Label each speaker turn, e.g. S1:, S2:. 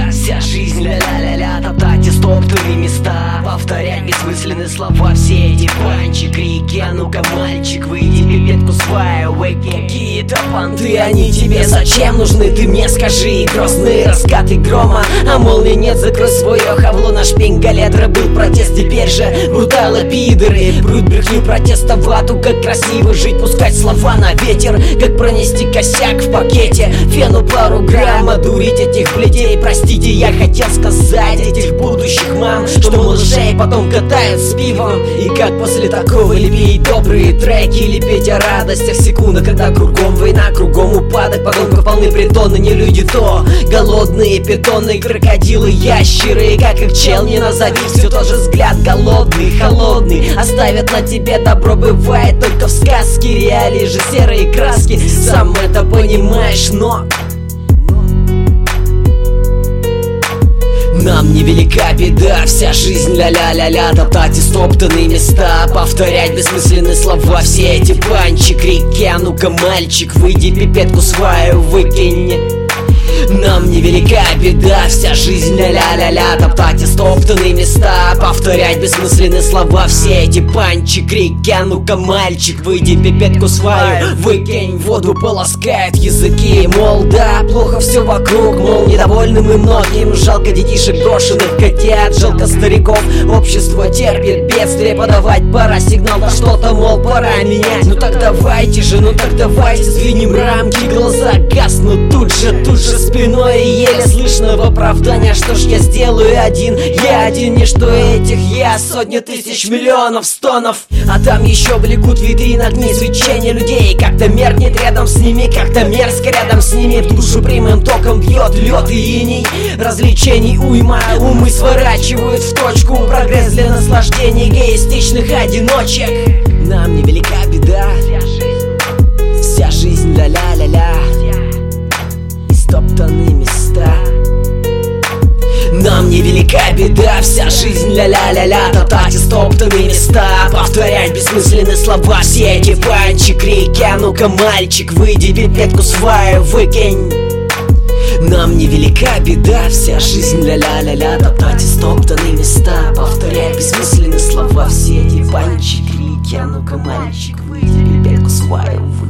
S1: беда, вся жизнь ля-ля-ля-ля. Топтать истоптанные места, повторять бессмысленные слова. Все эти панчи, крики, а ну-ка, мальчик, выйди, пипетку сваивай. Какие-то понты, они тебе зачем нужны? Ты мне скажи, грозные раскаты грома, а молнии нет, закрой свое хавло. Наш пингалетра был протест, теперь же бруталы пидоры брут брехню протеста в аду. Как красиво жить, пускать слова на ветер, как пронести косяк в пакете, фену пару грамм, одурить этих бледей. Простите, я хотел сказать этих будущих мам, что малышей потом катают с пивом. И как после такого лепить добрые треки, лепить о радостях секунда, когда кругом война, кругом упадок, подонков полны притоны, не люди то голодные питоны, крокодилы, ящеры. Как их чел не назови, все тот же взгляд голодный, холодный, оставят на тебе добро, бывает только в сказке. Реалии же серые краски, сам это понимаешь, но нам невелика беда, вся жизнь ля-ля-ля-ля. Топтать истоптанные места, повторять бессмысленные слова. Все эти панчи, крики, а ну-ка, мальчик, выйди, пипетку свою выкинь. Нам невелика беда, вся жизнь ля-ля-ля-ля. Топтать истоптанные места, повторять бессмысленные слова. Все эти панчи, крики, а ну-ка, мальчик, выйди, пипетку свою выкинь. Воду полоскают языки, мол, да, плохо все вокруг, мол, недовольны мы многим. Жалко детишек, брошенных котят, жалко стариков. Общество терпит бедствие, подавать пора сигнал на что-то, мол, пора менять. Ну так давайте же, ну так давайте сдвинем рамки. Глаза гаснут тут же спиной, и еле слышно в оправдание. Что ж я сделаю один, я один, не что этих я, сотни тысяч миллионов стонов. А там еще влекут витрин огни, свечение людей как-то меркнет рядом с ними, как-то мерзко рядом с ними. В душу прямым током бьет лед и иней, развлечений уйма, умы сворачивают в точку. Прогресс для наслаждения эгоистичных одиночек. Нам невелика беда, вся жизнь ля-ля-ля-ля. Истоптанные места. Нам невелика беда, вся жизнь ля-ля-ля-ля. Топтать истоптанные места, повторять бессмысленные слова. Все эти панчи, крики, а ну-ка, мальчик, выйди, пипетку свою выкинь. Нам невелика беда, вся жизнь ля-ля-ля-ля. Топтать истоптанные места, повторять бессмысленные слова. Все эти панчи, крики, а ну-ка, мальчик, выйди, пипетку свою выкинь.